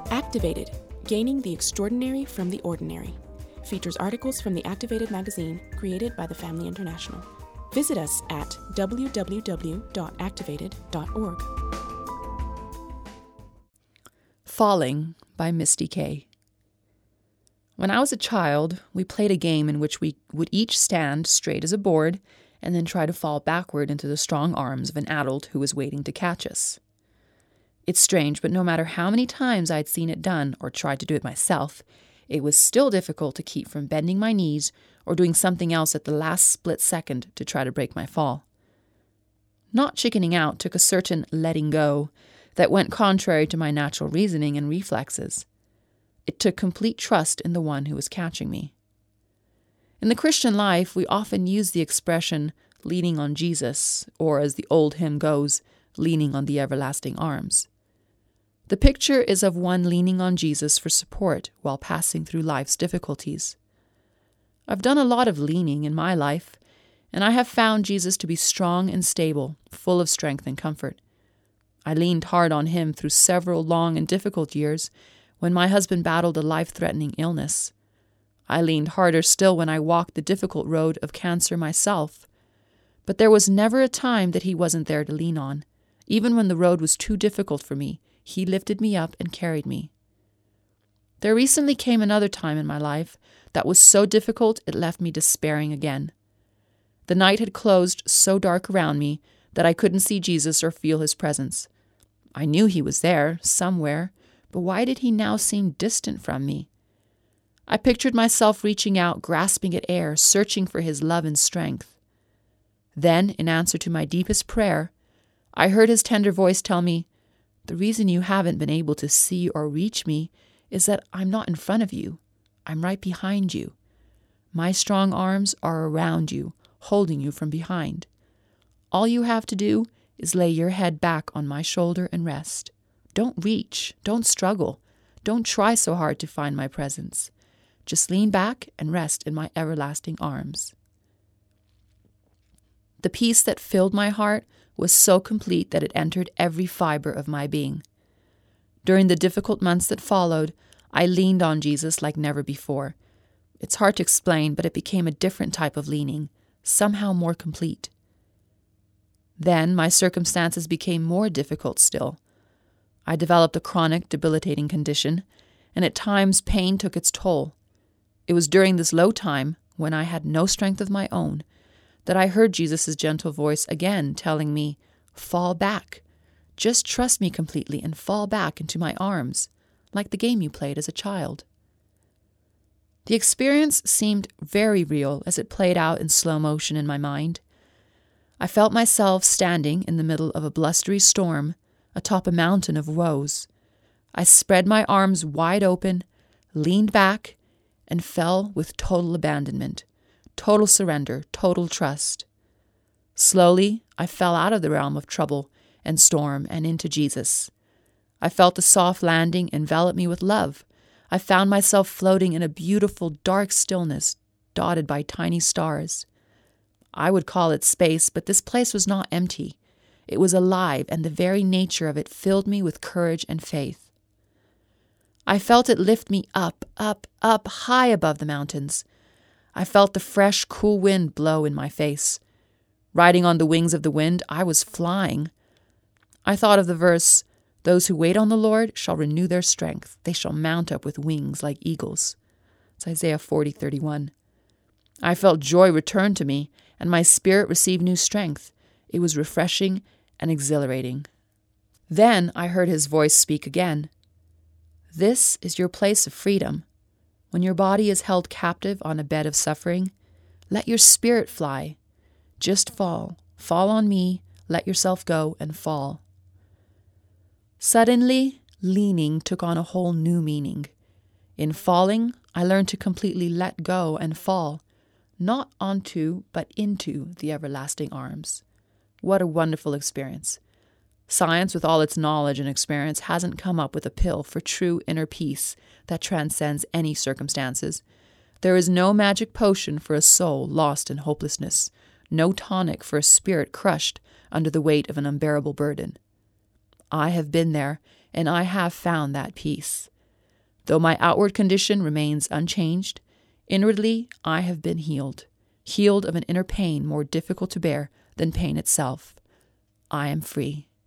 Activated, Gaining the Extraordinary from the Ordinary, features articles from the Activated magazine created by the Family International. Visit us at www.activated.org. Falling by Misty Kay. When I was a child, we played a game in which we would each stand straight as a board and then try to fall backward into the strong arms of an adult who was waiting to catch us. It's strange, but no matter how many times I'd seen it done or tried to do it myself, it was still difficult to keep from bending my knees or doing something else at the last split second to try to break my fall. Not chickening out took a certain letting go that went contrary to my natural reasoning and reflexes. It took complete trust in the one who was catching me. In the Christian life, we often use the expression leaning on Jesus, or as the old hymn goes, leaning on the everlasting arms. The picture is of one leaning on Jesus for support while passing through life's difficulties. I've done a lot of leaning in my life, and I have found Jesus to be strong and stable, full of strength and comfort. I leaned hard on him through several long and difficult years when my husband battled a life-threatening illness. I leaned harder still when I walked the difficult road of cancer myself. But there was never a time that he wasn't there to lean on. Even when the road was too difficult for me, he lifted me up and carried me. There recently came another time in my life that was so difficult it left me despairing again. The night had closed so dark around me that I couldn't see Jesus or feel his presence. I knew he was there, somewhere, but why did he now seem distant from me? I pictured myself reaching out, grasping at air, searching for his love and strength. Then, in answer to my deepest prayer, I heard his tender voice tell me, "The reason you haven't been able to see or reach me is that I'm not in front of you. I'm right behind you. My strong arms are around you, holding you from behind. All you have to do is lay your head back on my shoulder and rest. Don't reach, don't struggle, don't try so hard to find my presence. Just lean back and rest in my everlasting arms." The peace that filled my heart was so complete that it entered every fiber of my being. During the difficult months that followed, I leaned on Jesus like never before. It's hard to explain, but it became a different type of leaning, somehow more complete. Then my circumstances became more difficult still. I developed a chronic, debilitating condition, and at times pain took its toll. It was during this low time, when I had no strength of my own, that I heard Jesus' gentle voice again telling me, "Fall back. Just trust me completely and fall back into my arms, like the game you played as a child." The experience seemed very real as it played out in slow motion in my mind. I felt myself standing in the middle of a blustery storm, atop a mountain of woes. I spread my arms wide open, leaned back, and fell with total abandonment, total surrender, total trust. Slowly, I fell out of the realm of trouble and storm and into Jesus. I felt the soft landing envelop me with love. I found myself floating in a beautiful, dark stillness, dotted by tiny stars. I would call it space, but this place was not empty. It was alive, and the very nature of it filled me with courage and faith. I felt it lift me up, up, up, high above the mountains. I felt the fresh, cool wind blow in my face. Riding on the wings of the wind, I was flying. I thought of the verse, "Those who wait on the Lord shall renew their strength. They shall mount up with wings like eagles." It's Isaiah 40:31. I felt joy return to me, and my spirit received new strength. It was refreshing and exhilarating. Then I heard his voice speak again. "This is your place of freedom. When your body is held captive on a bed of suffering, let your spirit fly. Just fall. Fall on me, let yourself go, and fall." Suddenly, leaning took on a whole new meaning. In falling, I learned to completely let go and fall, not onto, but into the everlasting arms. What a wonderful experience. Science, with all its knowledge and experience, hasn't come up with a pill for true inner peace that transcends any circumstances. There is no magic potion for a soul lost in hopelessness, no tonic for a spirit crushed under the weight of an unbearable burden. I have been there, and I have found that peace. Though my outward condition remains unchanged, inwardly I have been healed of an inner pain more difficult to bear than pain itself. I am free.